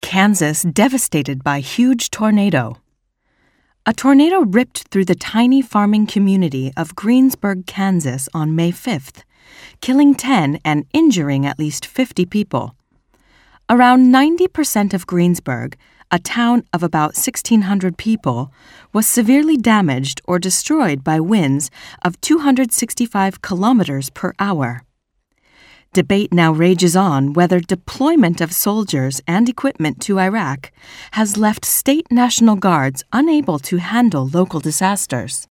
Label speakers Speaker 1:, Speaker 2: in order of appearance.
Speaker 1: Kansas devastated by huge tornado. A tornado ripped through the tiny farming community of Greensburg, Kansas on May 5th, killing 10 and injuring at least 50 people. Around 90% of Greensburg, a town of about 1,600 people, was severely damaged or destroyed by winds of 265 kilometers per hour. Debate now rages on whether deployment of soldiers and equipment to Iraq has left state National Guards unable to handle local disasters.